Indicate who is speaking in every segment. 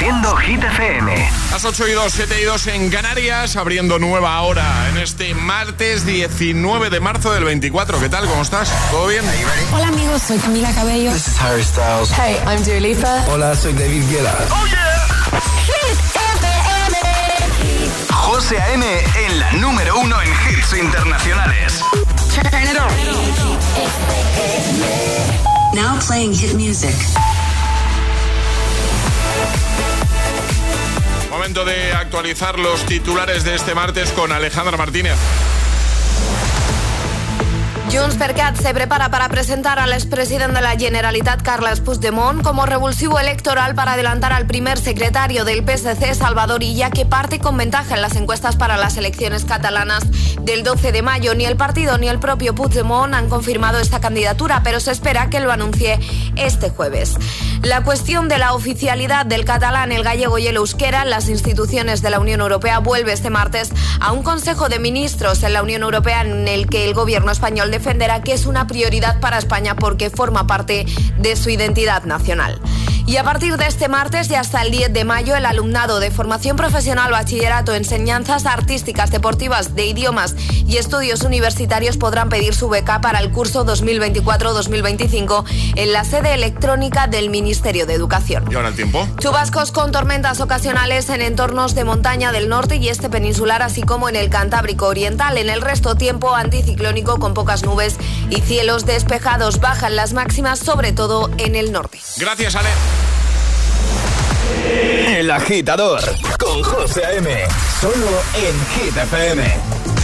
Speaker 1: Haciendo Hit FM.
Speaker 2: Las 8:02, 7:02 en Canarias, abriendo nueva hora en este martes 19 de marzo del 24. ¿Qué tal? ¿Cómo estás? ¿Todo bien?
Speaker 3: Hola amigos, soy Camila Cabello.
Speaker 4: This is Harry Styles.
Speaker 3: Hey, I'm Dua Lipa.
Speaker 5: Hola, soy David Guetta.
Speaker 1: ¡Oh, yeah! Hit FM. José A.M. en la número 1 en hits internacionales.
Speaker 6: Turn it on. Now playing hit music.
Speaker 2: Momento de actualizar los titulares de este martes con Alejandra Martínez.
Speaker 7: JxCat se prepara para presentar al expresident de la Generalitat, Carles Puigdemont, como revulsivo electoral para adelantar al primer secretario del PSC, Salvador Illa, que parte con ventaja en las encuestas para las elecciones catalanas del 12 de mayo. Ni el partido ni el propio Puigdemont han confirmado esta candidatura, pero se espera que lo anuncie este jueves. La cuestión de la oficialidad del catalán, el gallego y el euskera en las instituciones de la Unión Europea vuelve este martes a un Consejo de Ministros en la Unión Europea en el que el gobierno español defenderá que es una prioridad para España porque forma parte de su identidad nacional. Y a partir de este martes y hasta el 10 de mayo, el alumnado de formación profesional, bachillerato, enseñanzas artísticas, deportivas, de idiomas y estudios universitarios podrán pedir su beca para el curso 2024-2025 en la sede electrónica del Ministerio de Educación.
Speaker 2: ¿Y ahora el tiempo?
Speaker 7: Chubascos con tormentas ocasionales en entornos de montaña del norte y este peninsular, así como en el Cantábrico Oriental. En el resto, tiempo anticiclónico con pocas nubes y cielos despejados. Bajan las máximas, sobre todo en el norte.
Speaker 2: Gracias, Ale.
Speaker 1: El Agitador con José A.M. Solo en Hit FM.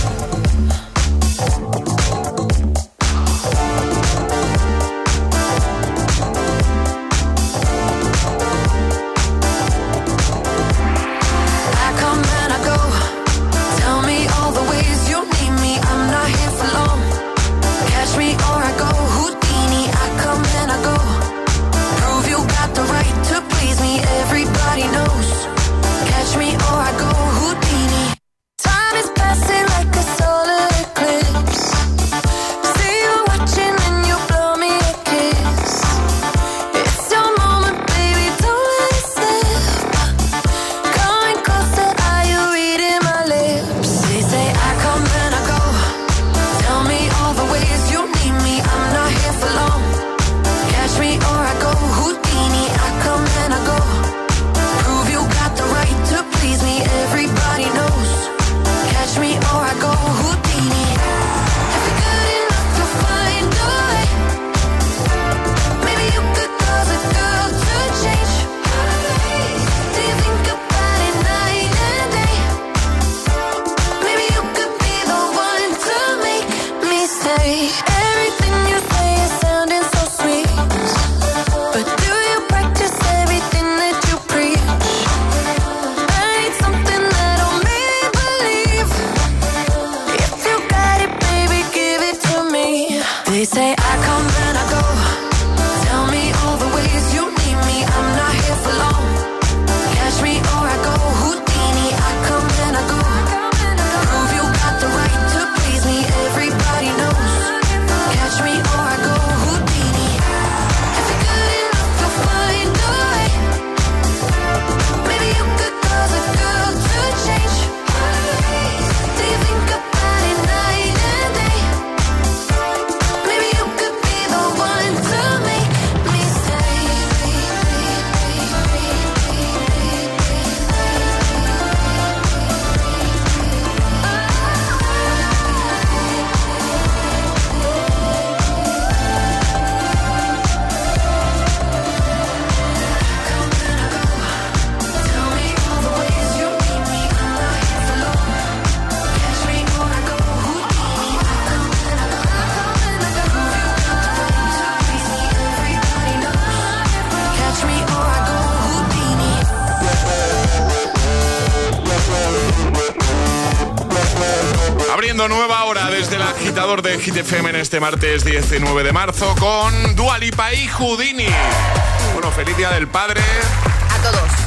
Speaker 2: Nueva hora desde el Agitador de Hit FM en este martes 19 de marzo con Dua Lipa y Houdini. Bueno, feliz día del padre.
Speaker 7: A todos.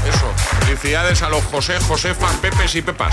Speaker 2: Eso. Felicidades a los José, Josefas, Pepes y Pepas.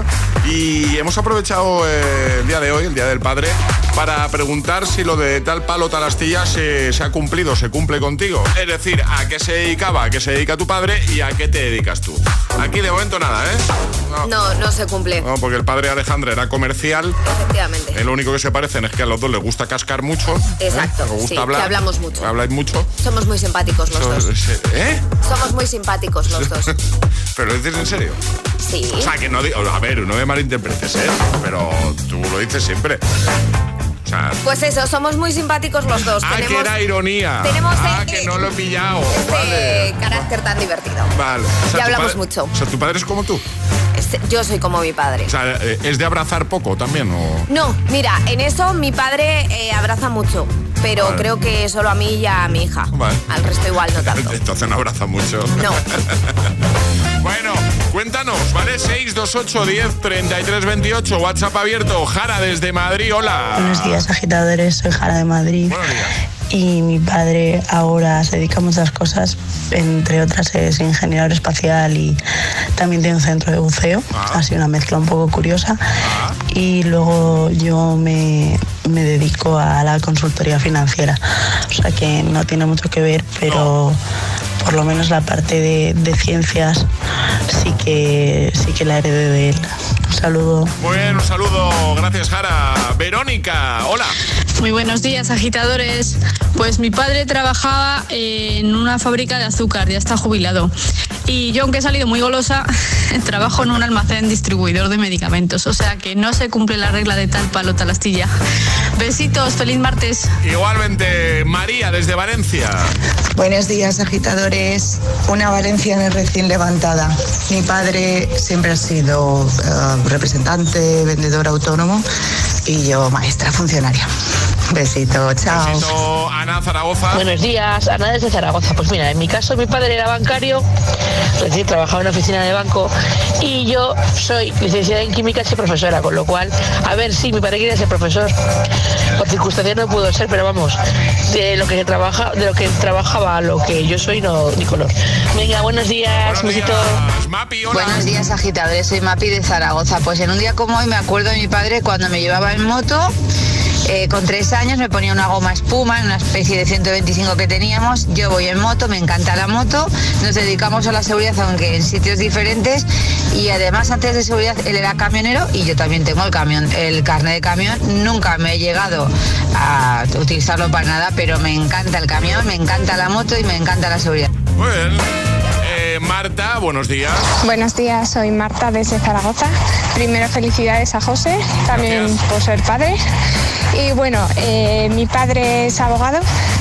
Speaker 2: Y hemos aprovechado el día de hoy, el Día del Padre, para preguntar si lo de tal palo, tal astilla se ha cumplido, se cumple contigo. Es decir, a qué se dedicaba, a qué se dedica tu padre y a qué te dedicas tú. Aquí de momento nada, ¿eh?
Speaker 7: No se cumple.
Speaker 2: No, porque el padre Alejandro era comercial.
Speaker 7: Efectivamente.
Speaker 2: Lo único que se parecen es que a los dos les gusta cascar mucho.
Speaker 7: Exacto.
Speaker 2: Nos gusta
Speaker 7: sí,
Speaker 2: hablar.
Speaker 7: que hablamos mucho.
Speaker 2: Habláis mucho.
Speaker 7: Somos muy simpáticos los dos. Somos muy simpáticos los dos.
Speaker 2: ¿Pero lo dices en serio?
Speaker 7: Sí.
Speaker 2: O sea, que no digo... A ver, no me malinterpretes, pero tú lo dices siempre. O sea...
Speaker 7: Pues eso, somos muy simpáticos los dos.
Speaker 2: Que era ironía.
Speaker 7: Tenemos
Speaker 2: que no lo he pillado.
Speaker 7: Este carácter tan divertido.
Speaker 2: Vale. O sea,
Speaker 7: ya hablamos mucho.
Speaker 2: O sea, ¿tu padre es como tú?
Speaker 7: Yo soy como mi padre.
Speaker 2: O sea, ¿es de abrazar poco también o...?
Speaker 7: No, mira, en eso mi padre abraza mucho. Pero creo que solo a mí y a mi hija.
Speaker 2: Vale.
Speaker 7: Al resto igual no tanto.
Speaker 2: Entonces no abraza mucho.
Speaker 7: No.
Speaker 2: Bueno, cuéntanos, ¿vale? 628 10 33 28, WhatsApp abierto. Jara desde Madrid, hola.
Speaker 4: Buenos días, agitadores, soy Jara de Madrid.
Speaker 2: Buenos días.
Speaker 4: Y mi padre ahora se dedica a muchas cosas, entre otras es ingeniero espacial y también tiene un centro de buceo, así una mezcla un poco curiosa. Y luego yo me dedico a la consultoría financiera, o sea que no tiene mucho que ver, pero por lo menos la parte de ciencias sí que la heredé de él. Un saludo.
Speaker 2: Muy bien, un saludo, gracias Jara. Verónica, hola.
Speaker 5: Muy buenos días, agitadores. Pues mi padre trabajaba en una fábrica de azúcar, ya está jubilado. Y yo, aunque he salido muy golosa, trabajo en un almacén distribuidor de medicamentos. O sea que no se cumple la regla de tal palo, tal astilla. Besitos, feliz martes.
Speaker 2: Igualmente, María, desde Valencia.
Speaker 8: Buenos días, agitadores. Una valenciana recién levantada. Mi padre siempre ha sido representante, vendedor autónomo y yo maestra funcionaria. Besito, chao.
Speaker 2: Besito, Ana, Zaragoza.
Speaker 9: Buenos días, Ana desde Zaragoza. Pues mira, en mi caso mi padre era bancario, es decir, trabajaba en una oficina de banco y yo soy licenciada en química y profesora, con lo cual, a ver, sí, mi padre quería ser profesor. Por circunstancias no pudo ser, pero vamos, de lo que trabajaba a lo que yo soy, no, ni color. Venga, buenos días, besito.
Speaker 2: Mapi, hola.
Speaker 10: Buenos días, agitadores, soy Mapi de Zaragoza. Pues en un día como hoy me acuerdo de mi padre cuando me llevaba en moto. Con 3 años me ponía una goma espuma en una especie de 125 que teníamos. Yo voy en moto, me encanta la moto, nos dedicamos a la seguridad aunque en sitios diferentes y además antes de seguridad él era camionero y yo también tengo el carnet de camión. Nunca me he llegado a utilizarlo para nada, pero me encanta el camión, me encanta la moto y me encanta la seguridad.
Speaker 2: Muy bien. Marta, buenos días.
Speaker 11: Buenos días, soy Marta desde Zaragoza. Primero felicidades a José, también
Speaker 2: Gracias.
Speaker 11: por ser padre. Y bueno, mi padre es abogado,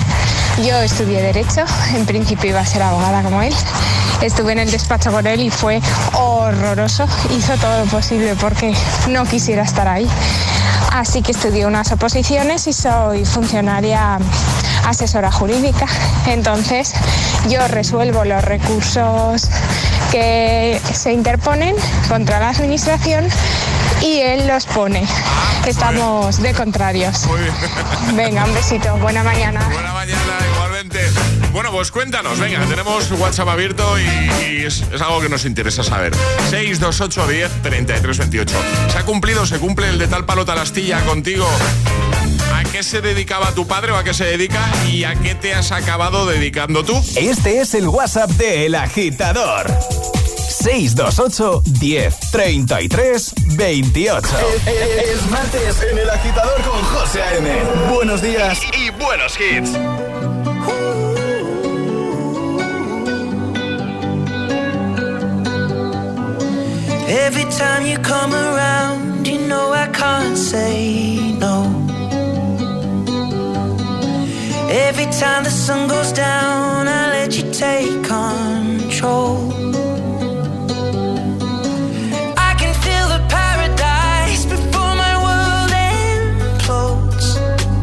Speaker 11: yo estudié Derecho, en principio iba a ser abogada como él. Estuve en el despacho con él y fue horroroso, hizo todo lo posible porque no quisiera estar ahí. Así que estudié unas oposiciones y soy funcionaria asesora jurídica. Entonces yo resuelvo los recursos que se interponen contra la administración y él los pone. Estamos de contrarios.
Speaker 2: Muy bien.
Speaker 11: Venga, un besito, buena mañana.
Speaker 2: Buena mañana, igualmente. Bueno, pues cuéntanos, venga, tenemos WhatsApp abierto y es algo que nos interesa saber. 628 10 33 28. ¿Se cumple el de tal palo tal astilla contigo? ¿A qué se dedicaba tu padre o a qué se dedica y a qué te has acabado dedicando tú?
Speaker 1: Este es el WhatsApp de El Agitador. 628 10 33 28. Es martes en El Agitador con José A.M. Buenos días y buenos hits.
Speaker 12: Every time you come around, you know I can't say no. Every time the sun goes down, I let you take control. I can feel the paradise before my world implodes.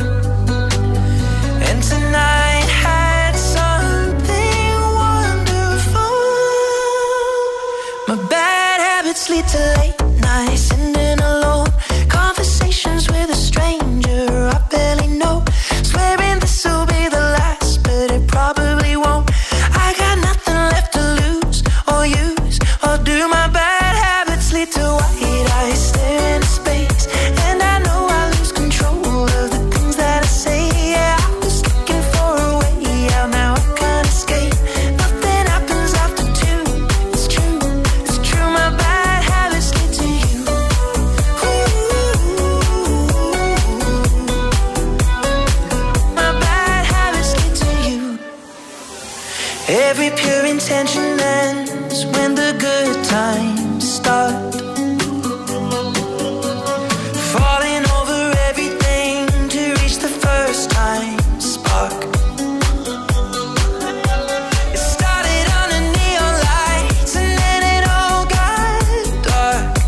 Speaker 12: And tonight had something wonderful. My bad habits lead to late nights, ending alone. Conversations with a stranger I barely know. Swearing this'll be the last, but it probably won't. I got nothing left to lose or your intention ends when the good times start. Falling over everything to reach the first time spark. It started under neon lights and then it all got dark.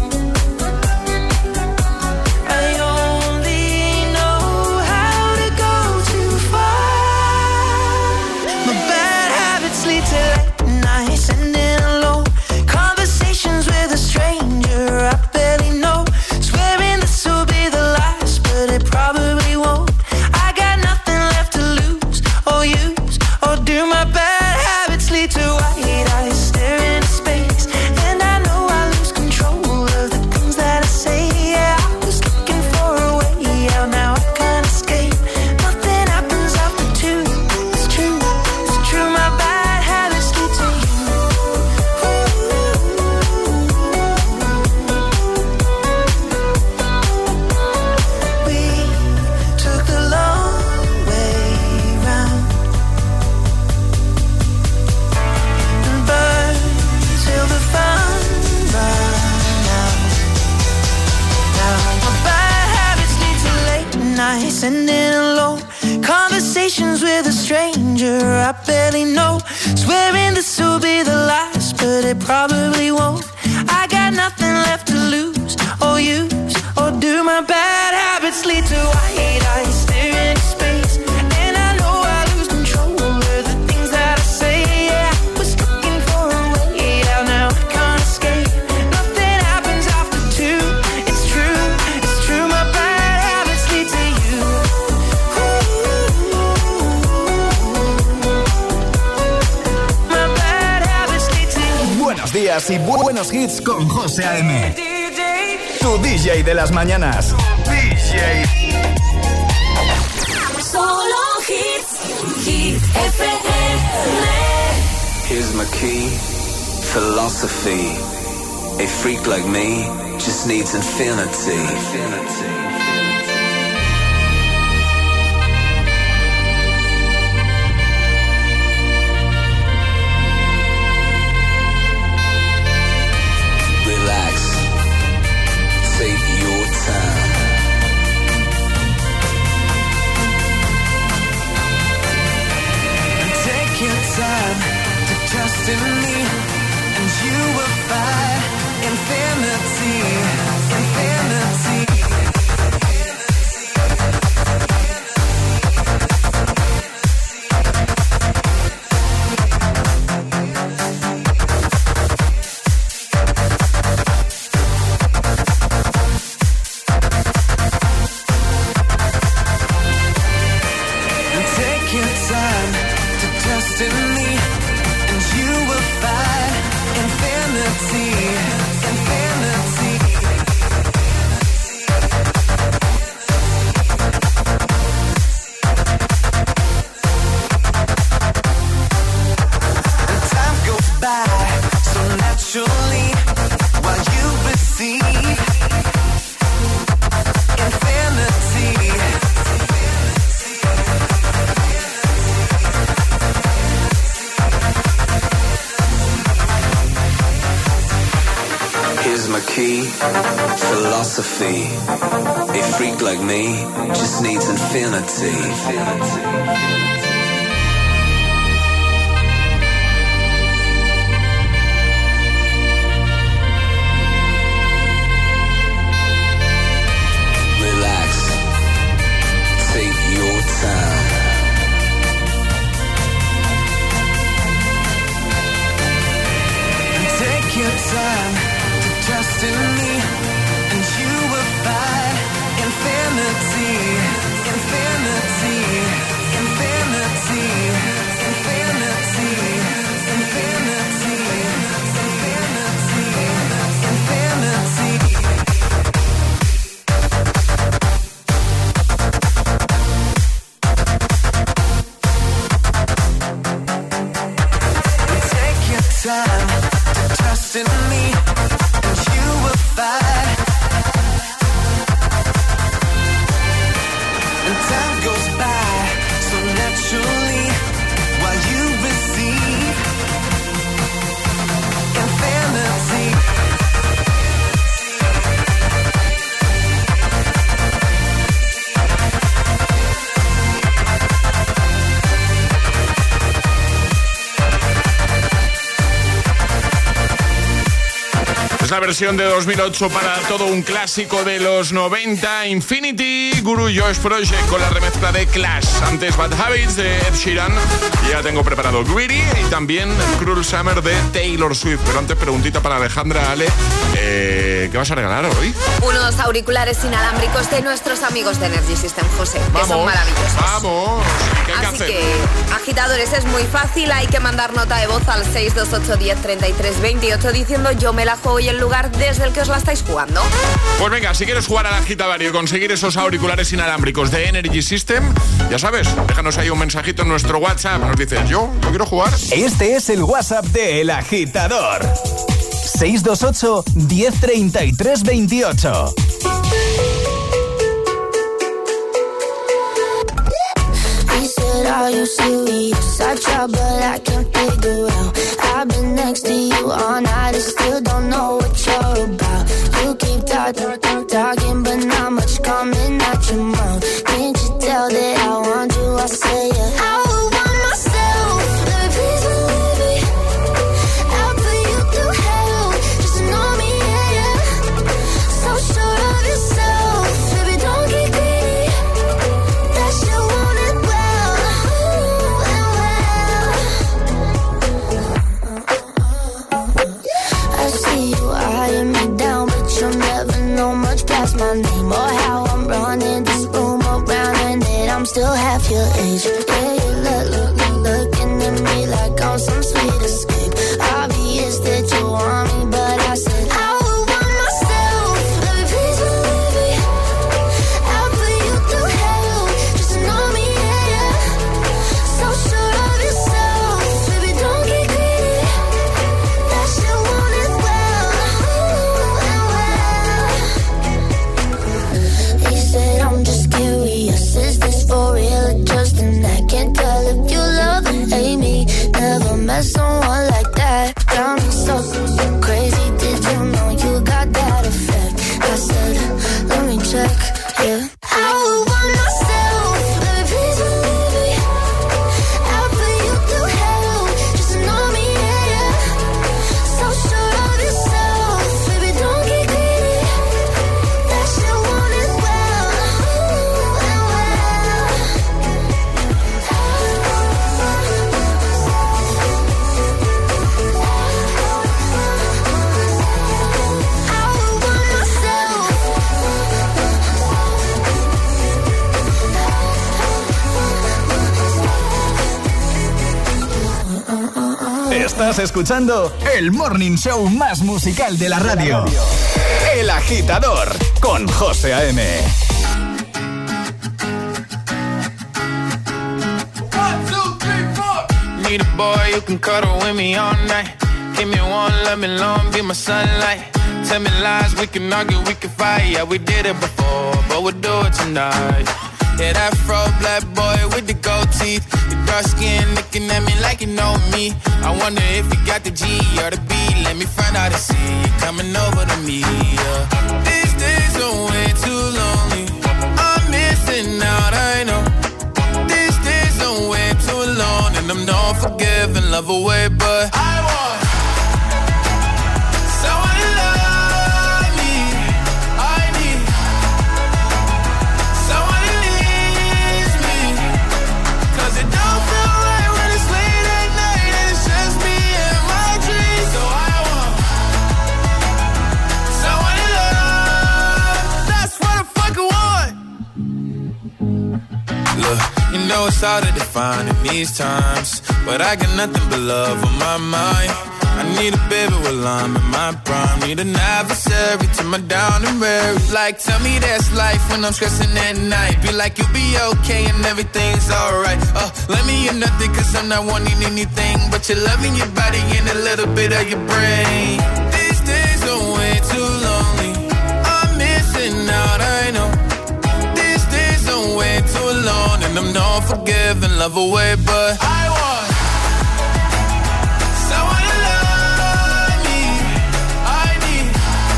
Speaker 12: I only know how to go too far. My bad habits lead to late nights and then alone conversations with a stranger I barely know. Swearing this will be the last, but it probably won't. I got nothing left to lose or use or do. My bad habits lead to white eyes staring into space, and I know I lose control of the things that I say. Yeah, I was looking for a way out, now I can't escape. Nothing happens after two. It's true, it's true. My bad habits lead to you. We took the long way round and burned till the fun ran out. Now my bad habits lead to late nights and in alone conversations with a stranger I barely know. Swearing this will be the last, but it probably won't. I got nothing left to lose or use or do. My bad habits lead to white eyes staring into space, and I know I lose control of the things that I say. Yeah, I was looking for a way out, now I can't escape. Nothing happens after two. It's true. My bad habits lead to you. My bad habits lead to you.
Speaker 1: Buenos días y buenos hits con José A.M. Tu DJ de las mañanas. DJ.
Speaker 13: Solo hits. Hit FM.
Speaker 14: Here's my key, philosophy. A freak like me just needs infinity. Relax, take your time.
Speaker 12: Take your time to trust in me, and you will find infinity, infinity. Take your time to trust in me, and you will find infinity, infinity. And time goes by so naturally while you receive infinity.
Speaker 14: Here's my key, philosophy. A freak like me just needs infinity. Relax, take your time.
Speaker 12: Take your time to trust in me, and you will find infinity, infinity, infinity, infinity, infinity, infinity, infinity. Take your time to trust in me, and you will find. And time goes by so naturally while you receive
Speaker 2: Es la versión de 2008 para todo un clásico de los 90, Infinity, Guru Josh Project con la remezcla de Clash. Antes Bad Habits de Ed Sheeran. Y ya tengo preparado Greedy y también Cruel Summer de Taylor Swift. Pero antes preguntita para Alejandra, Ale, ¿qué vas a regalar hoy?
Speaker 7: Unos auriculares inalámbricos de nuestros amigos de Energy System, José, que son maravillosos.
Speaker 2: ¡Vamos! ¿Qué hay que hacer?
Speaker 7: Así que, agitadores, es muy fácil. Hay que mandar nota de voz al 628 10 33 28 diciendo yo me la juego y el lugar desde el que os la estáis jugando.
Speaker 2: Pues venga, si quieres jugar al agitadario y conseguir esos auriculares inalámbricos de Energy System, ya sabes, déjanos ahí un mensajito en nuestro WhatsApp. Nos dices, yo quiero jugar.
Speaker 1: Este es el WhatsApp de El Agitador. 628 10 33 28.
Speaker 15: Are you serious? I try but I can't figure out. I've been next to you all night and still don't know what you're about. You keep talking but not much coming out your mouth. Can't you tell that I want you? I say yeah. I would want myself, baby, please believe me. I'll put you through hell, just know me, yeah, yeah. So sure of yourself, baby, don't get greedy. That shit want it well. My name or how I'm running this room around and that I'm still half your age. Yeah, you looking at me like I'm some sweet escape. Obvious that you want me, but I said I would want myself. Baby, please believe me. I'll put you through hell, just know me, yeah, yeah. So sure of yourself, baby, don't get greedy. That shit want it well. I'm just curious, is this for real or just an act? Can't tell if you love or hate me. Never met someone like that. Got me so crazy, did you know you got that effect? I said, let me check, yeah. I would want myself, baby, please believe me. I'll put you through hell, just know me, yeah, yeah. So sure of yourself, baby, don't get greedy. That shit want it well.
Speaker 1: Estás escuchando el morning show más musical de la radio. El Agitador con José A.M.
Speaker 16: Need a boy who can cuddle with me all night. Give me one, let me long, be my sunlight. Tell me lies, we can argue, we can fight. Yeah, we did it before, but we'll do it tonight. Yeah, that fro black boy with the gold teeth. Your dark skin looking at me like you know me. I wonder if you got the G or the B. Let me find out and see you coming over to me. Yeah. These days are way too lonely. I'm missing out, I know. These days are way too long, and I'm not forgiving, love away, but I want someone to love me. I need someone who needs me. 'Cause it don't feel right when it's late at night and it's just me and my dreams. So I want someone to love. That's what I fucking want. Look, you know it's hard to define in these times, but I got nothing but love on my mind. I need a baby while I'm in my prime. Need an adversary to my down and weary. Like, tell me that's life when I'm stressing at night. Be like, you'll be okay and everything's alright. Let me hear nothing 'cause I'm not wanting anything but your love in your body and a little bit of your brain. These days are way too lonely. I'm missing out, I know. These days are way too long, and I'm not forgiving, love away, but I want someone to love me. I need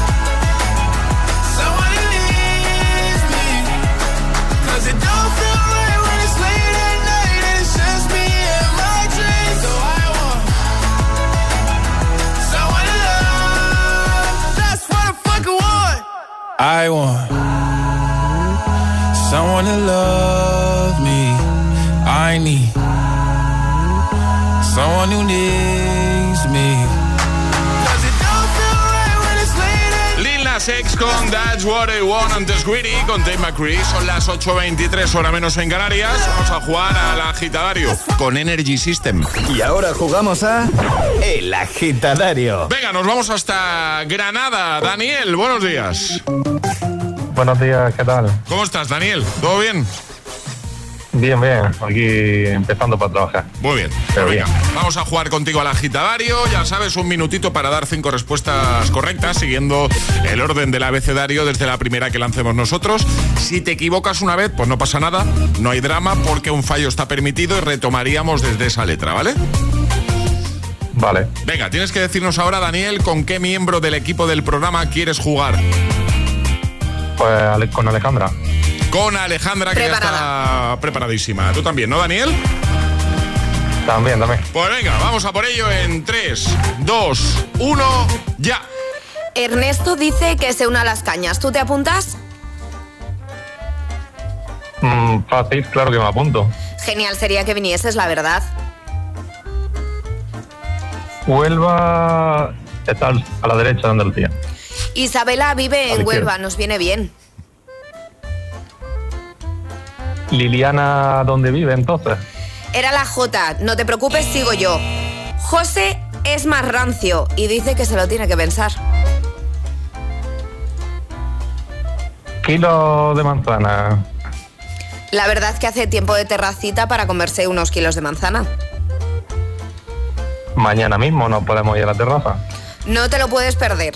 Speaker 16: someone who needs me. 'Cause it don't feel right when it's late at night and it's just me and my dreams. So I want someone to love. I want someone to love me. I need someone who needs me.
Speaker 2: Lil Nas X con That's What I Want, antes Greedy con Tate McCree. Son las 8:23, hora menos en Canarias. Vamos a jugar al agitadario con Energy System.
Speaker 1: Y ahora jugamos a El Agitadario.
Speaker 2: Venga, nos vamos hasta Granada. Daniel, buenos días.
Speaker 17: Buenos días, ¿qué tal?
Speaker 2: ¿Cómo estás, Daniel? ¿Todo bien?
Speaker 17: Bien, bien. Aquí empezando para trabajar.
Speaker 2: Muy bien.
Speaker 17: Pero bien.
Speaker 2: Vamos a jugar contigo al agitadario. Ya sabes, un minutito para dar 5 respuestas correctas, siguiendo el orden del abecedario desde la primera que lancemos nosotros. Si te equivocas una vez, pues no pasa nada. No hay drama porque un fallo está permitido y retomaríamos desde esa letra, ¿vale?
Speaker 17: Vale.
Speaker 2: Venga, tienes que decirnos ahora, Daniel, con qué miembro del equipo del programa quieres jugar.
Speaker 17: Pues con Alejandra.
Speaker 2: Con Alejandra, que ya está preparadísima. ¿Tú también, no, Daniel?
Speaker 17: También.
Speaker 2: Pues venga, vamos a por ello en 3, 2, 1, ya.
Speaker 7: Ernesto dice que se una a las cañas. ¿Tú te apuntas?
Speaker 17: Fácil, claro que me apunto.
Speaker 7: Genial sería que vinieses, la verdad.
Speaker 17: Huelva está a la derecha de Andalucía.
Speaker 7: Isabela vive en Huelva, nos viene bien.
Speaker 17: Liliana, ¿dónde vive entonces?
Speaker 7: Era la J, no te preocupes, sigo yo. José es más rancio y dice que se lo tiene que pensar.
Speaker 17: Kilo de manzana.
Speaker 7: La verdad que hace tiempo de terracita para comerse unos kilos de manzana.
Speaker 17: Mañana mismo nos podemos ir a la terraza.
Speaker 7: No te lo puedes perder.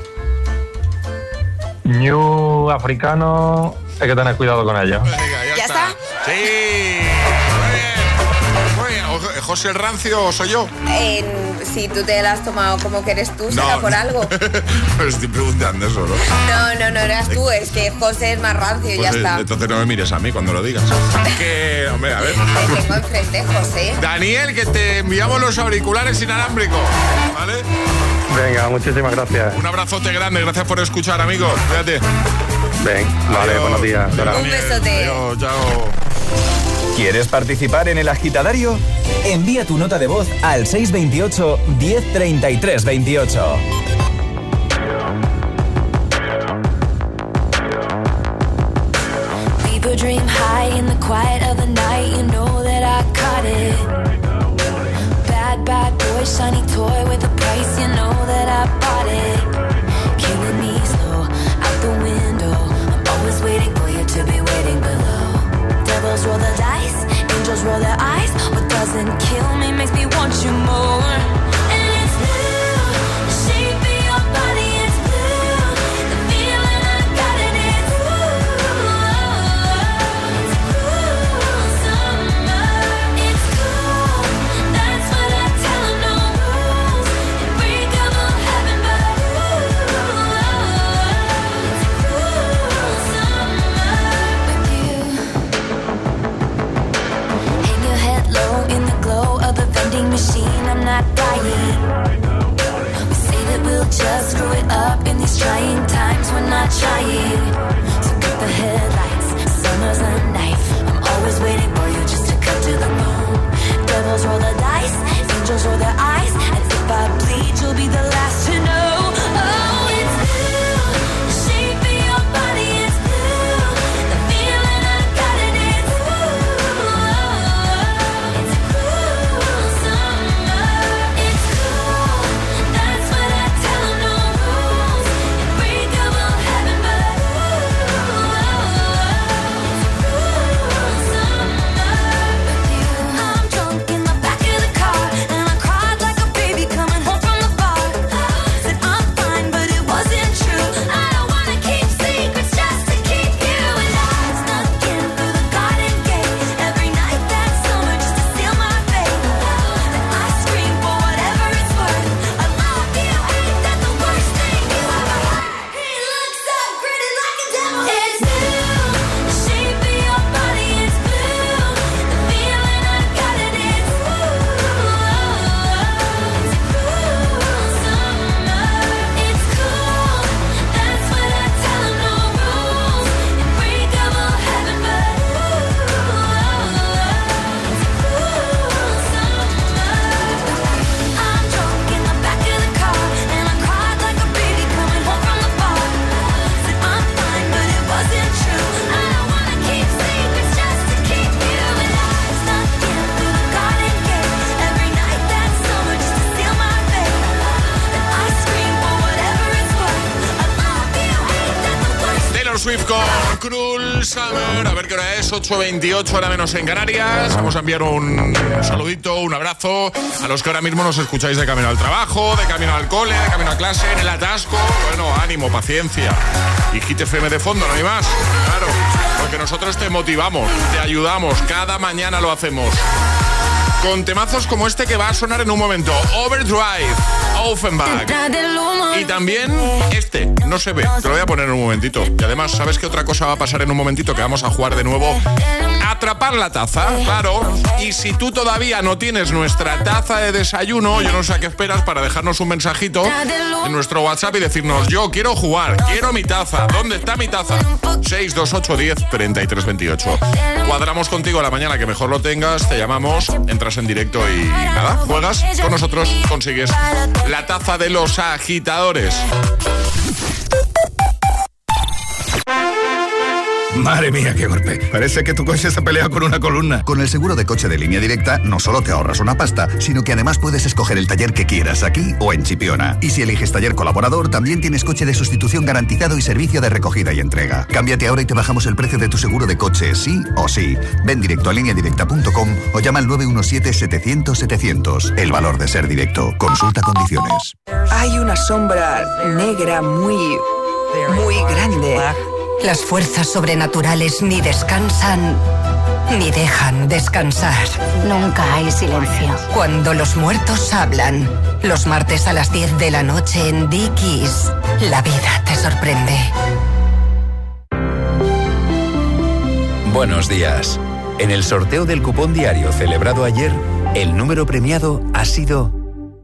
Speaker 17: Ñu africano, hay que tener cuidado con ellos.
Speaker 7: ¿Ya está?
Speaker 2: Sí. Muy bien. ¿José el rancio soy yo?
Speaker 7: Si tú te la has tomado como que eres tú, será por algo.
Speaker 2: Pero estoy preguntando eso, ¿no?
Speaker 7: No eras tú, es que José es más rancio y
Speaker 2: pues
Speaker 7: ya está.
Speaker 2: Entonces no me mires a mí cuando lo digas. Que, hombre, a ver.
Speaker 7: Te tengo enfrente, José.
Speaker 2: Daniel, que te enviamos los auriculares inalámbricos, ¿vale?
Speaker 17: Venga, muchísimas gracias.
Speaker 2: Un abrazote grande, gracias por escuchar, amigo. Cuídate.
Speaker 17: Ven, vale, buenos días.
Speaker 7: Un besote.
Speaker 2: Adiós, chao.
Speaker 1: ¿Quieres participar en el agitadario? Envía tu nota de voz al 628 1033 28.
Speaker 15: People dream high in the quiet of the night. You know that I caught it. Bad boy, shiny toy with a price. You know that I bought it. Killing me slow, out the window. I'm always waiting for you to be waiting below. Devils roll the dice, angels roll their eyes. What doesn't kill me makes me want you more. And it's blue, the shape of your body is blue. The feeling I got it is it's cool summer. It's cool, that's what I tell 'em, no rules. Unbreakable heaven, but it's cool summer with you. Hang your head low in the glow of the vending machine. I'm not dying. We say that we'll just screw it up in these trying times. We're not trying. So cut the headlights. Summer's a knife. I'm always waiting for you just to cut to the bone. Devils roll the dice. Angels roll their eyes. And if I bleed, you'll be the last to know. Oh, it's blue. The shape of your body is blue. The feeling I got it is it's cool summer. It's cool, that's what I tell 'em, no rules. Unbreakable heaven, but it's cool
Speaker 2: Swift con Cruel Summer. A ver qué hora es, 8:28, hora menos en Canarias. Vamos a enviar un saludito, un abrazo a los que ahora mismo nos escucháis de camino al trabajo, de camino al cole, de camino a clase, en el atasco. Bueno, ánimo, paciencia. Y Hit FM de fondo, no hay más. Claro, porque nosotros te motivamos, te ayudamos, cada mañana lo hacemos. Con temazos como este que va a sonar en un momento. Overdrive, Offenbach. Y también este, no se ve, te lo voy a poner en un momentito. Y además, ¿sabes qué otra cosa va a pasar en un momentito? Que vamos a jugar de nuevo. Atrapar la taza, claro. Y si tú todavía no tienes nuestra taza de desayuno, yo no sé a qué esperas para dejarnos un mensajito en nuestro WhatsApp y decirnos: yo quiero jugar, quiero mi taza. ¿Dónde está mi taza? 628 10 33 28. Cuadramos contigo a la mañana que mejor lo tengas, te llamamos, entras en directo y nada, juegas con nosotros, consigues la taza de los agitadores.
Speaker 18: Madre mía, qué golpe. Parece que tu coche se ha peleado con una columna.
Speaker 19: Con el seguro de coche de Línea Directa no solo te ahorras una pasta, sino que además puedes escoger el taller que quieras aquí o en Chipiona. Y si eliges taller colaborador, también tienes coche de sustitución garantizado y servicio de recogida y entrega. Cámbiate ahora y te bajamos el precio de tu seguro de coche, sí o sí. Ven directo a lineadirecta.com o llama al 917-700-700. El valor de ser directo. Consulta condiciones.
Speaker 20: Hay una sombra negra muy grande.
Speaker 21: Las fuerzas sobrenaturales ni descansan ni dejan descansar.
Speaker 22: Nunca hay silencio.
Speaker 21: Cuando los muertos hablan, los martes a las 10 de la noche en Dickies, la vida te sorprende.
Speaker 23: Buenos días. En el sorteo del cupón diario celebrado ayer, el número premiado ha sido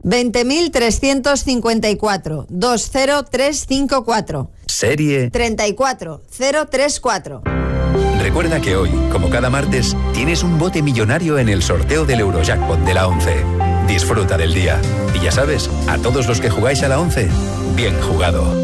Speaker 24: 20.354 20354.
Speaker 23: Serie
Speaker 24: 34034.
Speaker 23: Recuerda que hoy, como cada martes, tienes un bote millonario en el sorteo del Eurojackpot de la 11. Disfruta del día. Y ya sabes, a todos los que jugáis a la 11, bien jugado.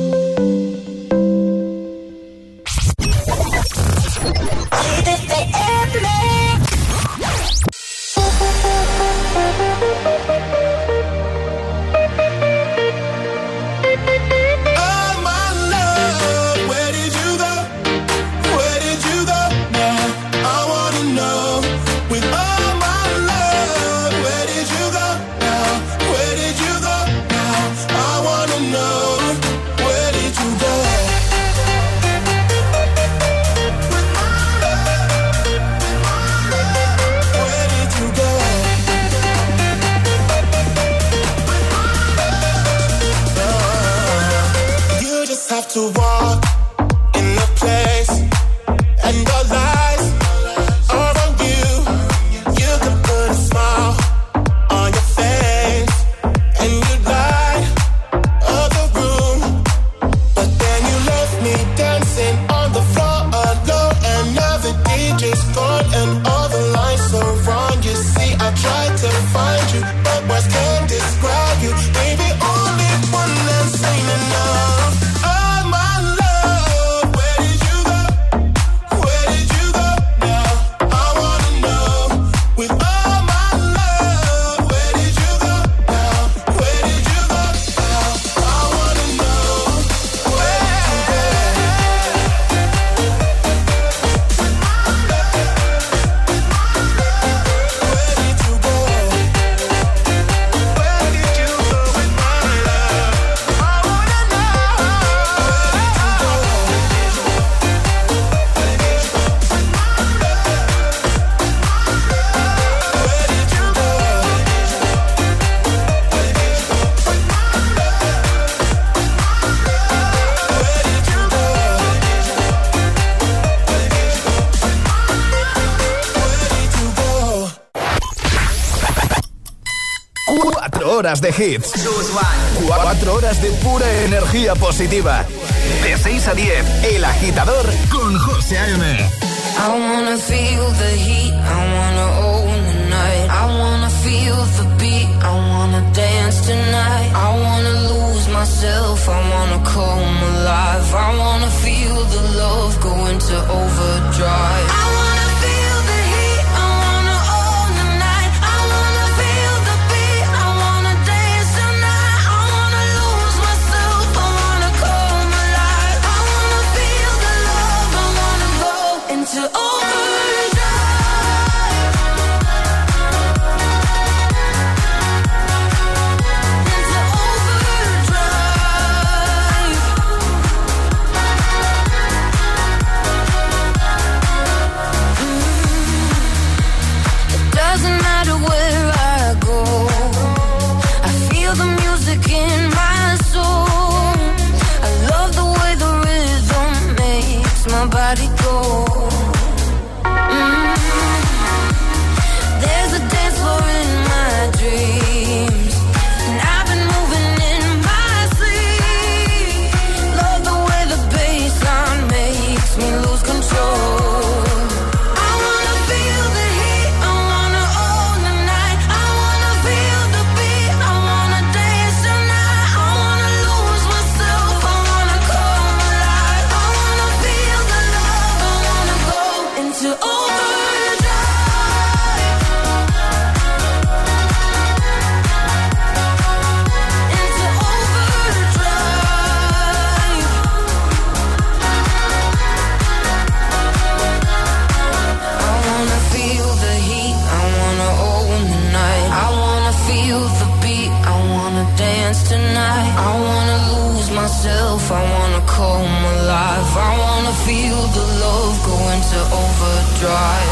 Speaker 12: To walk in the place and the lights are on you. You can put a smile on your face and you light up the room, but then you left me dancing on the floor alone, and now the DJ's gone and all the lights are wrong. You see, I tried to find you, but words can't describe you. Baby, only one that's ain't enough.
Speaker 1: Horas de hits, 4 horas de pura energía positiva. De 6 a 10, El Agitador con José A.M.
Speaker 25: I wanna feel the heat, I wanna own the night, I wanna feel the beat, I wanna dance tonight, I wanna lose myself, I wanna come alive, I wanna feel the love go into overdrive. I wanna feel the heat, I wanna own the night, I wanna feel the beat, I wanna dance tonight, I wanna lose myself, I wanna come alive, I wanna feel the love body go. There's a dance floor in my dreams, and I've been moving in my sleep. Love the way the bassline makes me lose control. I wanna feel the heat, I wanna own the night. I wanna feel the beat, I wanna dance tonight. I wanna lose myself, I wanna come alive. I wanna feel the love, I wanna go into tonight. I wanna lose myself, I wanna come alive. I wanna feel the love go into overdrive.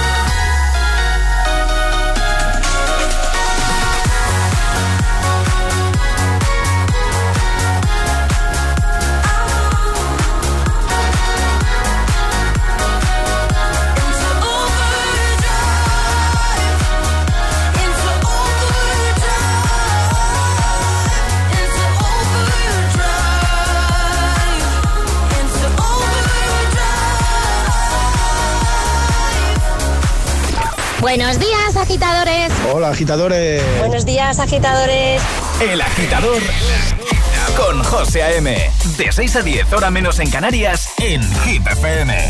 Speaker 3: Buenos días, agitadores.
Speaker 18: Hola, agitadores.
Speaker 3: Buenos días, agitadores.
Speaker 1: El Agitador con José A.M. De 6 a 10, hora menos en Canarias, en Hit FM.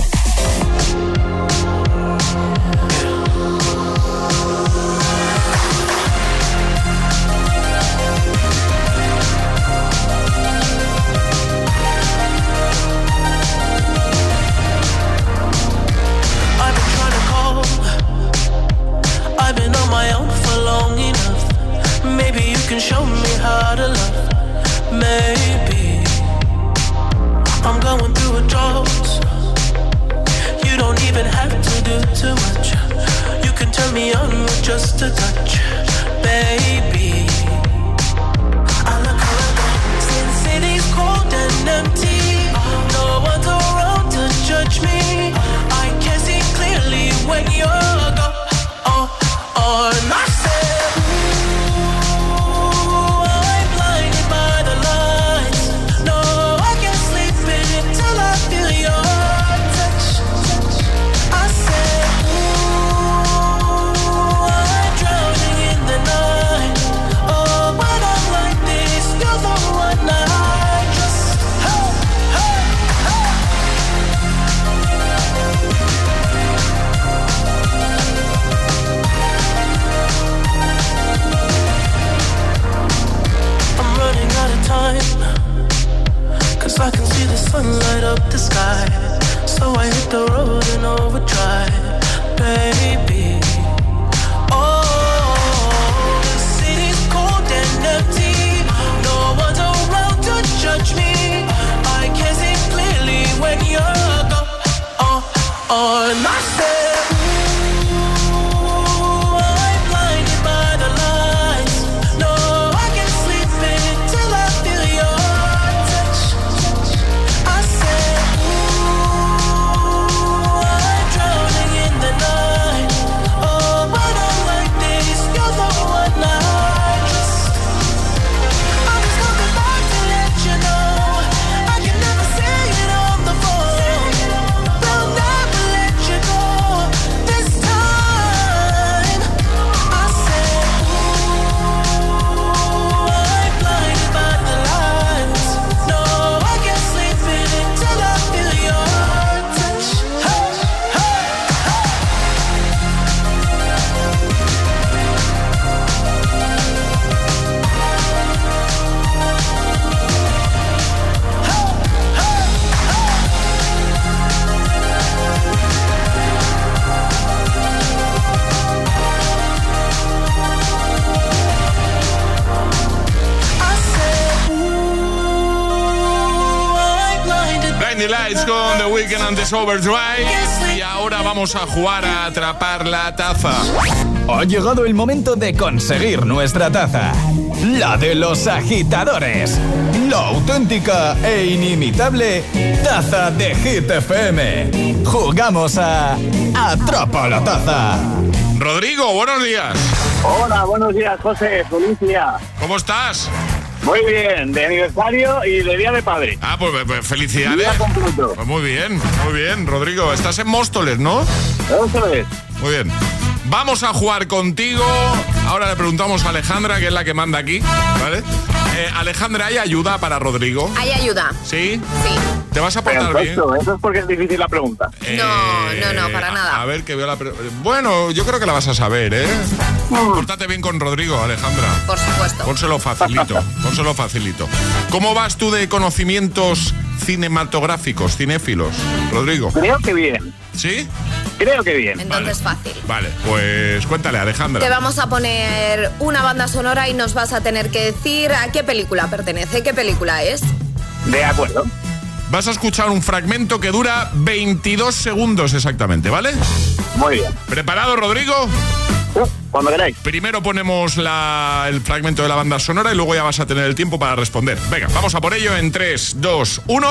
Speaker 12: Can show me how to love. Maybe I'm going through a drought. You don't even have to do too much. You can turn me on with just a touch, baby. I look around, since city's cold and empty. No one's around to judge me. I can see clearly when you're gone. I said. I can see the sun light up the sky, so I hit the road in overdrive, baby. Oh, the city's cold and empty. No one's around to judge me. I can see clearly when you're gone. And I said, con The Weeknd and The Overdrive. Y ahora vamos a jugar a atrapar la taza.
Speaker 1: Ha llegado el momento de conseguir nuestra taza. la de los agitadores, la auténtica e inimitable taza de Hit FM. Jugamos a Atrapa la Taza.
Speaker 2: Rodrigo, buenos días.
Speaker 4: Hola, buenos días, José. Feliz día.
Speaker 2: ¿Cómo estás?
Speaker 4: Muy bien, de aniversario y de Día de Padre.
Speaker 2: Ah, pues felicidades.
Speaker 4: Día completo.
Speaker 2: Pues muy bien, Rodrigo. Estás en Móstoles, ¿no?
Speaker 4: Móstoles.
Speaker 2: Muy bien. Vamos a jugar contigo. Ahora le preguntamos a Alejandra, que es la que manda aquí, ¿vale? Alejandra, ¿hay ayuda para Rodrigo?
Speaker 7: ¿Hay ayuda?
Speaker 2: ¿Sí?
Speaker 7: Sí.
Speaker 2: ¿Te vas a portar bien?
Speaker 4: Eso es porque es difícil la pregunta.
Speaker 7: No, para nada.
Speaker 2: A ver, que veo la Bueno, yo creo que la vas a saber, ¿eh? Pórtate bien con Rodrigo, Alejandra.
Speaker 7: Por supuesto.
Speaker 2: Pónselo facilito. ¿Cómo vas tú de conocimientos cinematográficos, cinéfilos, Rodrigo?
Speaker 4: Creo que bien.
Speaker 2: ¿Sí?
Speaker 4: Creo que bien.
Speaker 7: Entonces fácil.
Speaker 2: Vale, pues cuéntale, Alejandra.
Speaker 7: Te vamos a poner una banda sonora y nos vas a tener que decir a qué película pertenece, qué película es.
Speaker 4: De acuerdo.
Speaker 2: Vas a escuchar un fragmento que dura 22 segundos exactamente, ¿vale?
Speaker 4: Muy bien.
Speaker 2: ¿Preparado, Rodrigo?
Speaker 4: Cuando queráis.
Speaker 2: Primero ponemos el fragmento de la banda sonora y luego ya vas a tener el tiempo para responder. Venga, vamos a por ello en 3, 2, 1...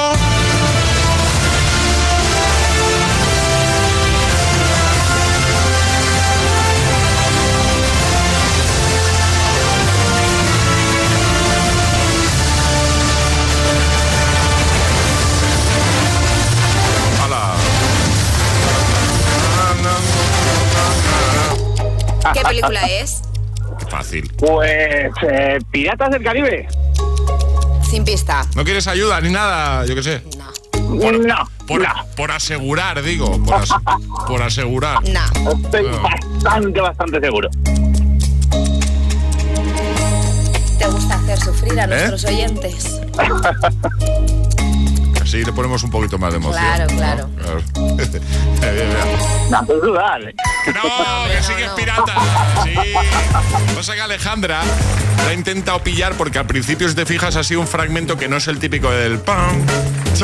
Speaker 7: ¿Qué película es?
Speaker 2: Fácil.
Speaker 4: Pues Piratas del Caribe.
Speaker 7: Sin pista.
Speaker 2: ¿No quieres ayuda ni nada? Yo qué sé.
Speaker 4: No.
Speaker 2: Por asegurar, digo. Por asegurar.
Speaker 7: No.
Speaker 4: Estoy bastante seguro.
Speaker 7: ¿Te gusta hacer sufrir a nuestros oyentes?
Speaker 2: Así le ponemos un poquito más de emoción.
Speaker 7: Claro.
Speaker 4: No, pues dudar.
Speaker 2: No, que sí que es pirata. Sí. Pasa que Alejandra la ha intentado pillar porque al principio, si te fijas, ha sido un fragmento que no es el típico del pam.
Speaker 4: Sí.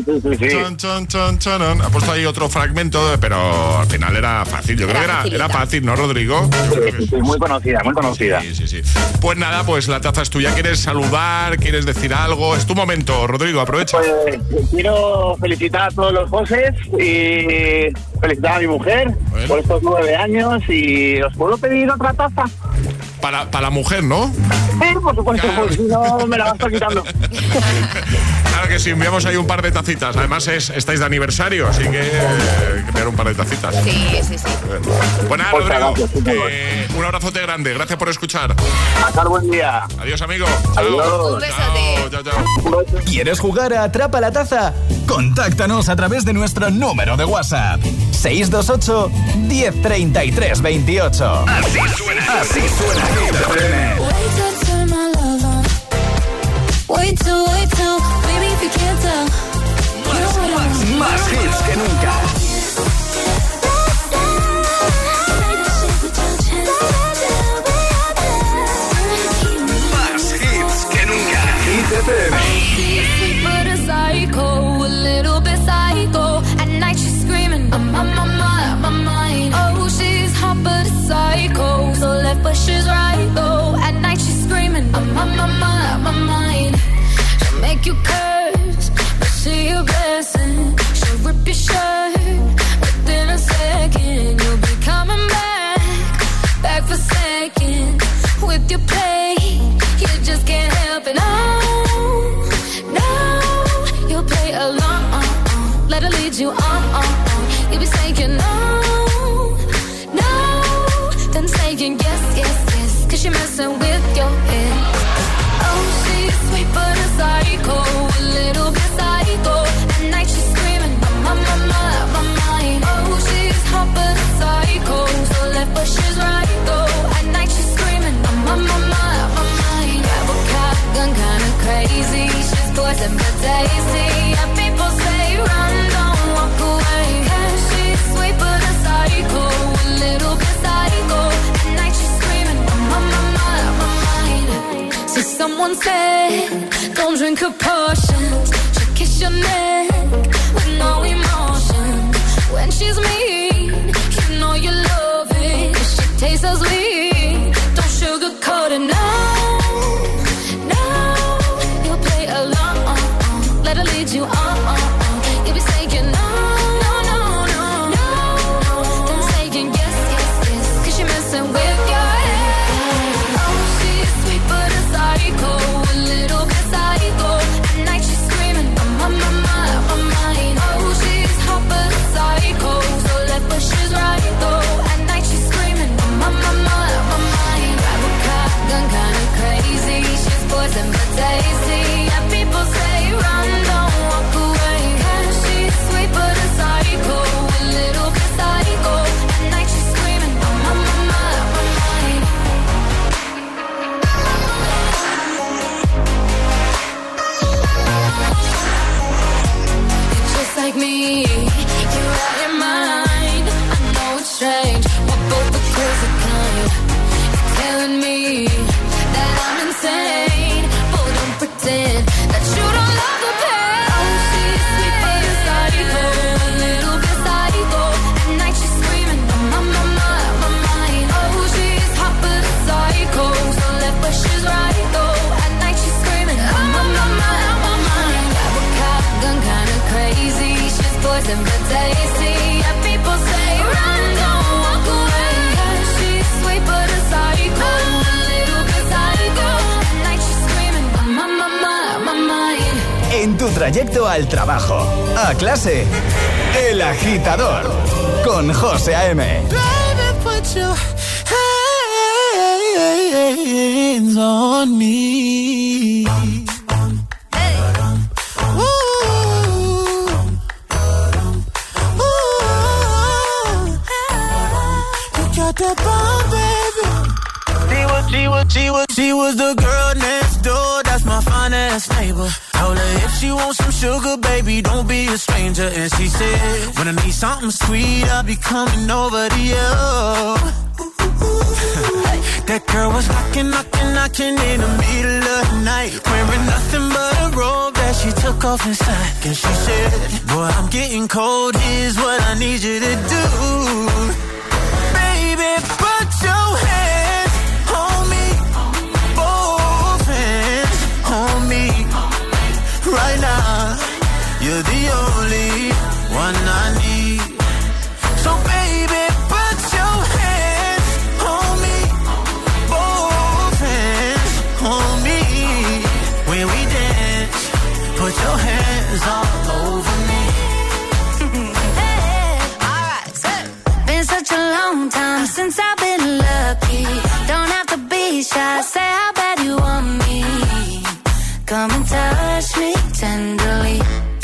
Speaker 2: Ha puesto ahí otro fragmento, pero al final era fácil. Yo creo que era fácil, ¿no, Rodrigo?
Speaker 4: Sí, muy conocida.
Speaker 2: Sí. Pues nada, pues la taza es tuya. ¿Quieres saludar? ¿Quieres decir algo? Es tu momento, Rodrigo, aprovecha.
Speaker 4: Pues quiero felicitar a todos los Joses y felicitar a mi mujer por estos 9 años y os puedo pedir otra taza.
Speaker 2: Para la mujer, ¿no?
Speaker 4: Sí, por supuesto, pues si no me la vas a estar quitando.
Speaker 2: Claro que sí, enviamos ahí un par de tacitas. Además estáis de aniversario, así que enviar un par de tacitas.
Speaker 7: Sí.
Speaker 2: Pues nada, Rodrigo, un abrazote grande. Gracias por escuchar.
Speaker 4: Pasar buen día.
Speaker 2: Adiós, amigo.
Speaker 4: Adiós.
Speaker 7: Un besote.
Speaker 2: Chao.
Speaker 1: ¿Quieres jugar a Atrapa la Taza? Contáctanos a través de nuestro número de WhatsApp. 628 1033 28. Así suena Hit FM. Más hits que nunca. Más hits que nunca. Hit FM.
Speaker 15: But she's right though. At night she's screaming, I'm on my mind. She'll make you curse, but see a blessing. She'll rip your shirt within a second. You'll be coming back for seconds. With your play, you just can't help it. No, you'll play along. Let her lead you on. You'll be saying no, then saying yes, cause you're messing with your head. Oh, she's sweet but a psycho, a little bit psycho. At night she's screaming, I'm on my mind. Oh, she's hot but a psycho, so left but she's right though. At night she's screaming, I'm on my mind. Grab a cop gun, kinda crazy. She's poison but tasty. And people say run, don't walk away. Yeah, she's sweet but a psycho, a little bit psycho. At night she's screaming, I'm on my mind. So someone said, don't drink her potions. She'll kiss your neck with no emotion. When she's mean, you know you love it. She tastes so sweet, don't sugarcoat it, no.
Speaker 13: something but tasty. Yeah, people say run, don't walk away. She's sweet but a psycho, a little bit psycho. At night she's screaming, my mind.
Speaker 1: En tu trayecto al trabajo, a clase, El Agitador, con José A.M.
Speaker 12: Baby, put your hands on me.
Speaker 13: Hey.
Speaker 12: Ooh. Ooh. You got that bomb, baby. She was the girl next door. That's my finest neighbor. Told her if she wants some sugar, baby, don't be a stranger. And she said, when I need something sweet, I'll be coming over to you. That girl was knocking in the middle of the night, wearing nothing but a robe that she took off inside. And she said, boy, I'm getting cold, here's what I need you to do. Baby, put your hands on me, both hands on me. Right now, you're the only one I need. So baby, put your hands on me, both hands on me. When we dance, put your hands all over me.
Speaker 13: Hey, alright, so been such a long time since I've been lucky. Don't have to be shy, say how bad you want me. Come and touch me tenderly.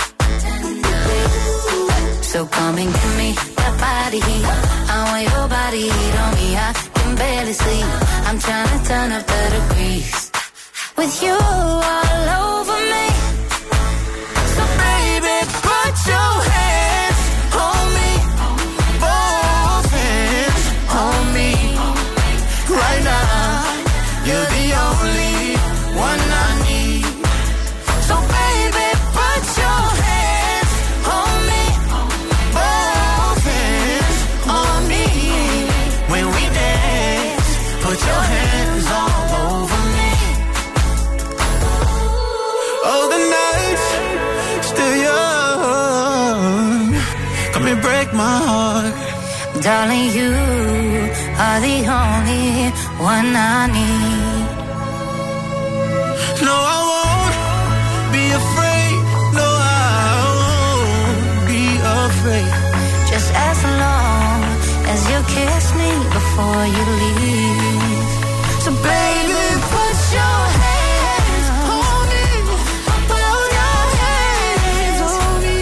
Speaker 13: So come and give me that body heat. I want your body heat on me. I can barely sleep. I'm trying to turn up the degrees. With you all over me.
Speaker 12: So baby, put your hands on me, both hands on me. Right now, you're the only one I need. So baby, put your hands on me, both hands on me. When we dance, put your hands all over me. Oh, the night's still young. Come and break my heart.
Speaker 13: Darling, you are the only one I need.
Speaker 12: No, I won't be afraid. No, I won't be afraid.
Speaker 13: Just as long as you kiss me before you leave.
Speaker 12: So baby, put your hands on me. Put your hands on me.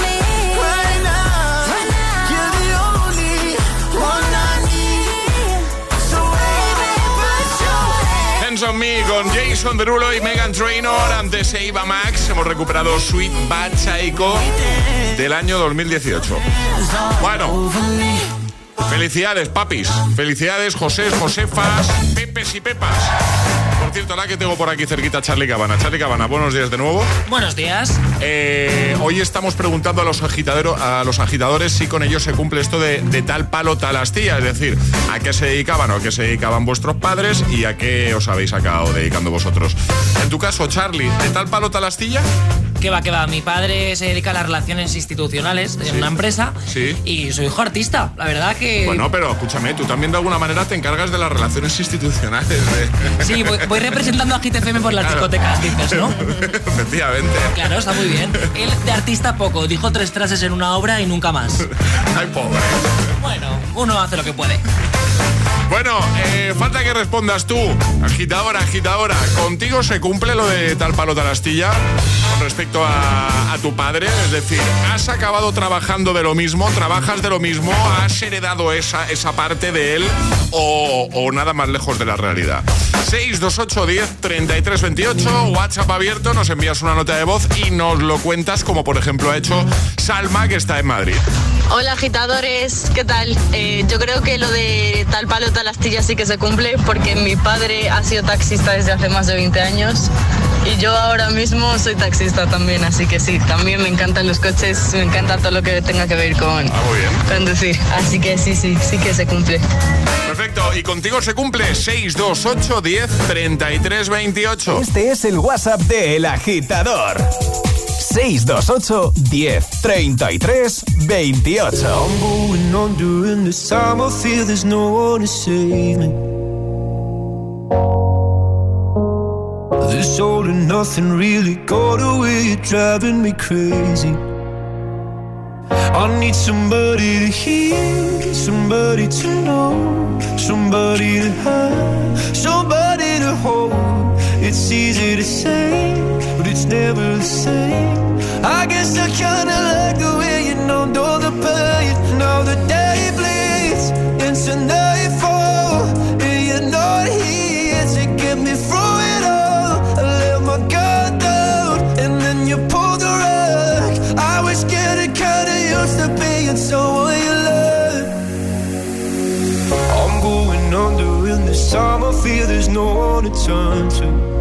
Speaker 12: Right now, you're the only one I need. So baby, put your hands.
Speaker 2: Hands on Me con Jason Derulo y Meghan Trainor. Antes Eva Max. Hemos recuperado Sweet Bad Psycho del año 2018. Bueno, felicidades, papis. Felicidades, José, Josefas, Pepes y Pepas. Por cierto, la que tengo por aquí cerquita a Charly Cabana. Charly Cabana, buenos días de nuevo.
Speaker 5: Buenos días.
Speaker 2: Hoy estamos preguntando a los agitadores si con ellos se cumple esto de tal palo, tal astilla. Es decir, a qué se dedicaban o a qué se dedicaban vuestros padres y a qué os habéis acabado dedicando vosotros. En tu caso, Charly, ¿de tal palo, tal astilla?
Speaker 5: ¿Qué va, qué va? Mi padre se dedica a las relaciones institucionales en una empresa y su hijo artista. La verdad que...
Speaker 2: Bueno, pero escúchame, tú también de alguna manera te encargas de las relaciones institucionales.
Speaker 5: Sí, voy representando a Hit FM por las discotecas, dices, ¿no?
Speaker 2: Efectivamente.
Speaker 5: Claro, está muy bien. Él de artista poco, dijo 3 frases en una obra y nunca más.
Speaker 2: Ay, pobre.
Speaker 5: Bueno, uno hace lo que puede.
Speaker 2: Bueno, falta que respondas tú, agitadora. ¿Contigo se cumple lo de tal palo, tal astilla con respecto a tu padre? Es decir, ¿has acabado trabajando de lo mismo? ¿Trabajas de lo mismo? ¿Has heredado esa parte de él? ¿O nada más lejos de la realidad? 628 10 33 28, WhatsApp abierto, nos envías una nota de voz y nos lo cuentas, como por ejemplo ha hecho Salma, que está en Madrid.
Speaker 6: Hola, agitadores, ¿qué tal? Yo creo que lo de tal palo, tal astilla sí que se cumple, porque mi padre ha sido taxista desde hace más de 20 años y yo ahora mismo soy taxista también, así que sí, también me encantan los coches, me encanta todo lo que tenga que ver con conducir, así que sí que se cumple.
Speaker 2: Perfecto, y contigo se cumple 628 10 33 28.
Speaker 1: Este es el WhatsApp de El Agitador. 628 1033 28.
Speaker 12: I'm going on during this time. I feel there's no one to save me. This all and nothing really got away. You're driving me crazy. I need somebody to hear, somebody to know, somebody to have, somebody to hold. It's easy to say, but it's never the same. I guess I kinda like the way you numbed all the pain. Now the day bleeds into nightfall, and you're not here to get me through it all. I let my guard down, and then you pulled the rug. I was getting kinda used to being someone you love. I'm going under in this time. I feel there's no one to turn to.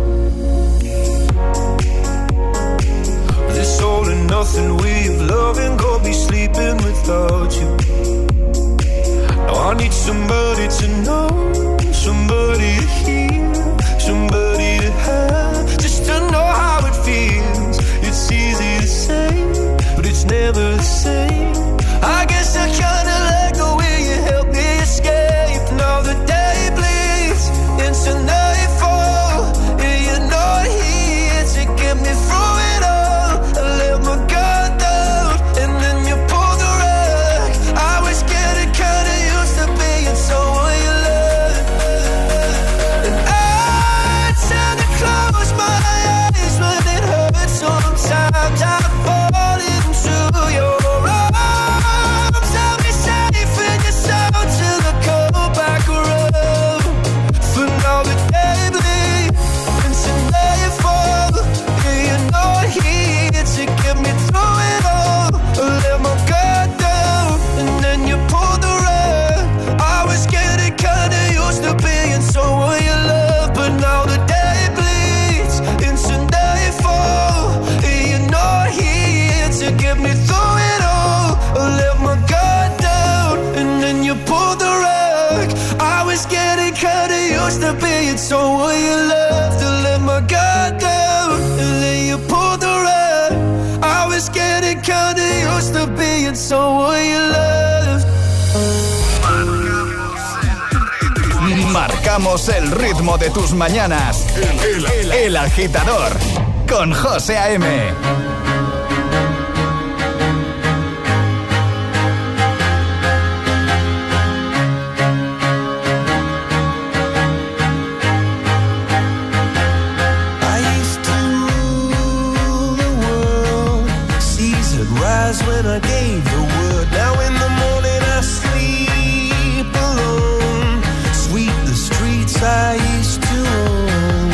Speaker 12: This all and nothing way of loving got me sleeping without you. Now I need somebody to know, somebody to hear, somebody to have, just to know how it feels. It's easy to say, but it's never the same. I guess I kinda like the way you help me escape. Now the day bleeds into nightfall, and you're not here to get me through it all. I let my guard down, and then you pulled the rug. I was getting kinda used to being someone you love. And I tend to close my eyes when it hurts. Sometimes I fall into your arms. I'll be safe in your sound till I come back around. For now the day bleeds into nightfall, and you're not here to get me through it all. I let my guard down, and then you pulled the rug. I was getting kinda used to being someone you love, but now the day bleeds into nightfall, and you're not here to get me through it all. I let my guard down, and then you pulled the rug. I was getting kinda used to being someone you loved. I let my guard down, and then you pulled the rug. I was getting kinda used to being someone you loved.
Speaker 1: Marcamos el ritmo de tus mañanas. El Agitador con José A.M.
Speaker 12: When I gave the word, now in the morning I sleep alone. Sweep the streets I used to own.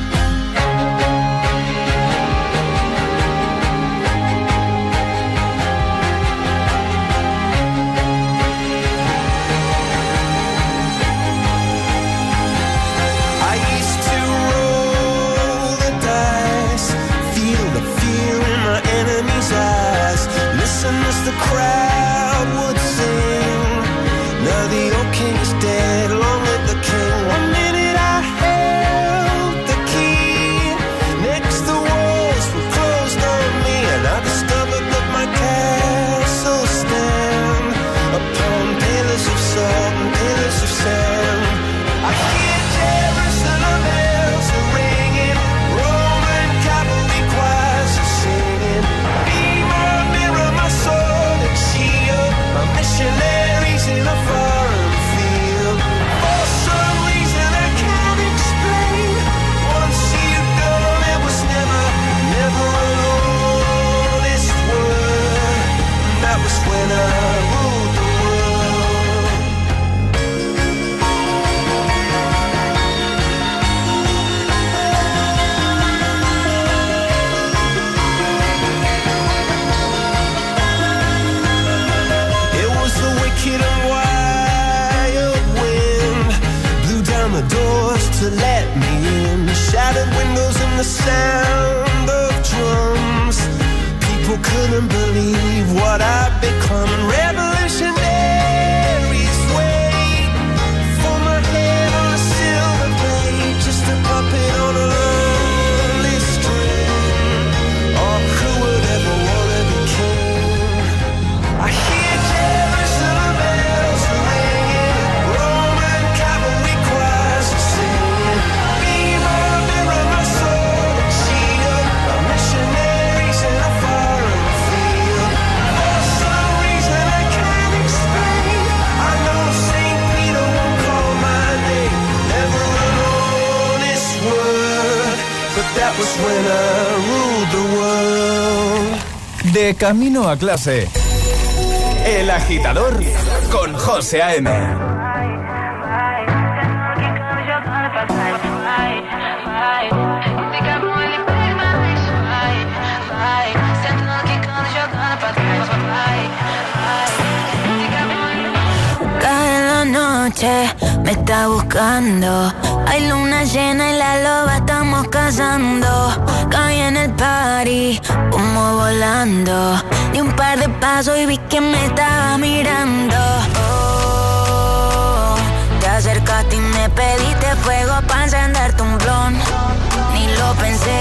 Speaker 12: I used to roll the dice, feel the fear in my enemy's eyes. Listen as the crowd would sing. Now the old king is dead, long live the king. 1 minute I held the key. Next the walls were closed on me, and I discovered that my castle stand upon pillars of salt and pillars of sand. I hear Jerusalem bells are ringing, Roman cavalry choirs are singing. Be my mirror, my sword and shield, my missionaries in a foreign field. For some reason I can't explain, once you gone it was never, never an honest word. That was when I ruled the world. It was the wicked and wild wind, blew down the doors to let me in. Shattered windows and the sound of drums. People couldn't believe what I'd become. Revolutionaries wait for my head on a silver plate, just a puppet on a lonely string. Oh, cruel
Speaker 1: de camino a clase. El Agitador con José A.M.
Speaker 13: Cada noche me está buscando. Hay luna llena y la loba estamos cazando. Caí en el party, humo volando. Di un par de pasos y vi que me estaba mirando. Oh, te acercaste y me pediste fuego para encenderte un blon. Ni lo pensé,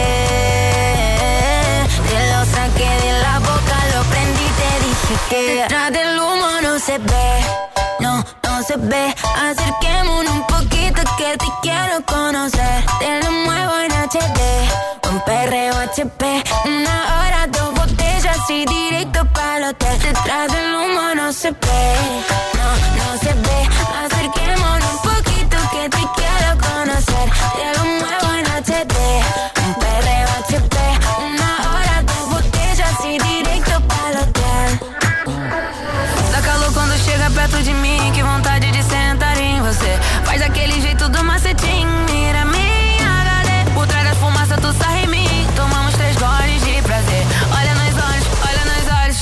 Speaker 13: te lo saqué de la boca, lo prendí y te dije que detrás del humo no se ve. No se ve, acerquémonos un poquito que te quiero conocer. Te lo muevo en HD, un perreo HP. 1 hora, 2 botellas y directo para el hotel. Detrás del humo no se ve, no se ve. Acerquémonos un poquito que te quiero conocer. Te lo muevo en HD, un perreo HP. 1 hora, 2 botellas y directo para el hotel. Dá calor quando chega perto de mim, que vontade de sentar em você. Faz aquele jeito do macetinho, mira minha HD. Por trás das fumaças tu sarra em mim. Tomamos 3 goles de prazer. Olha nos olhos, olha nos olhos.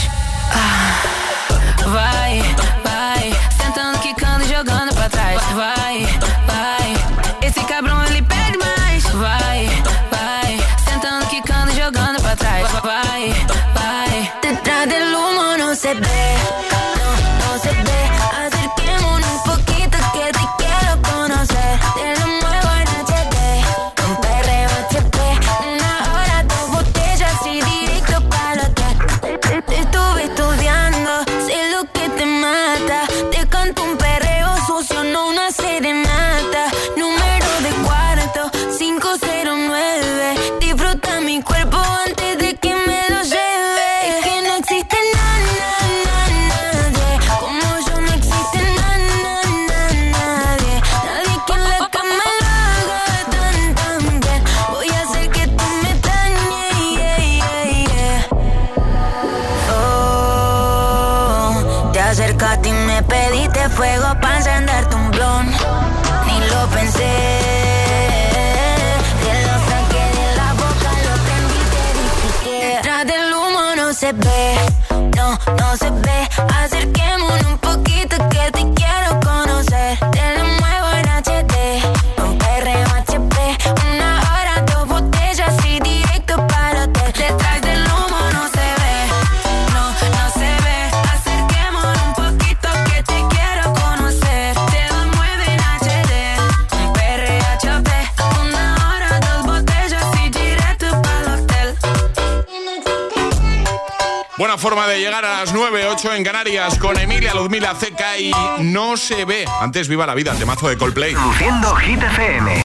Speaker 13: Vai, vai, sentando, quicando, jogando pra trás. Vai, vai, esse cabrão ele pede mais. Vai, vai, sentando, quicando, jogando pra trás. Vai, vai, detrás del humo no se ve. No se ve, acerquémonos un poquito que te quiero conocer. Te lo muevo en HD, un perreo HP. 1 hora, 2 botellas y directo para el hotel. Te estuve estudiando, sé lo que te mata. Te canto un perreo sucio, no una serenata. Número de cuarto, 509. Disfruta mi cuerpo antes de que me lo lleve. Es que no existe nada. Acercaste y me pediste fuego para encenderte un blon. Ni lo pensé, te lo saqué de la boca, lo prendí y te dije que detrás del humo no se ve, no se ve. Acerquémonos un poquito que te quiero conocer. Te lo muevo en HD, un perreo HP. 1 hora, 2 botellas y directo para el hotel. Detrás del humo no se ve, no se ve. Acerquémonos un poquito que te quiero conocer. Te lo muevo en HD, un perreo HP. 1 hora, 2 botellas y directo para el hotel.
Speaker 2: Buena forma de llegar a las 9, 8 en Canarias con Emilia, Ludmila, Ceca y No se ve. Antes, Viva la vida, temazo de Coldplay.
Speaker 1: Produciendo Hit FM.